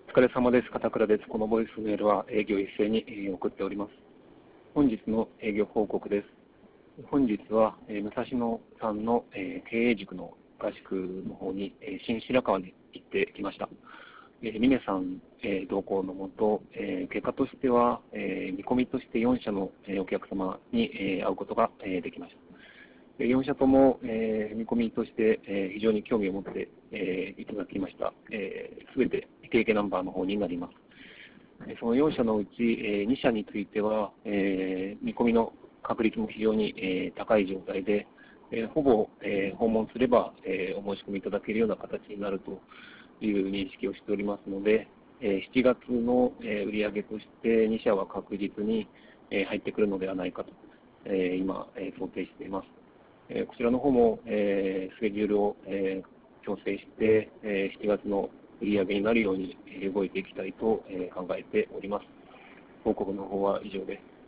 疲れ様です。片倉です。このボイスメールは営業一斉に送っております。本日の営業報告です。本日は武蔵野さんの経営塾の合宿の方に新白川に行ってきました。峰さん同行のもと、結果としては見込みとして4社のお客様に会うことができました。4社とも見込みとして非常に興味を持っていただきました。すべてイケイケナンバーの方になります。その4社のうち2社については見込みの確率も非常に高い状態で、ほぼ訪問すればお申し込みいただけるような形になるという認識をしておりますので、7月の売上として2社は確実に入ってくるのではないかと今想定しています。こちらの方もスケジュールを調整して7月の売り上げになるように動いていきたいと考えております。報告の方は以上です。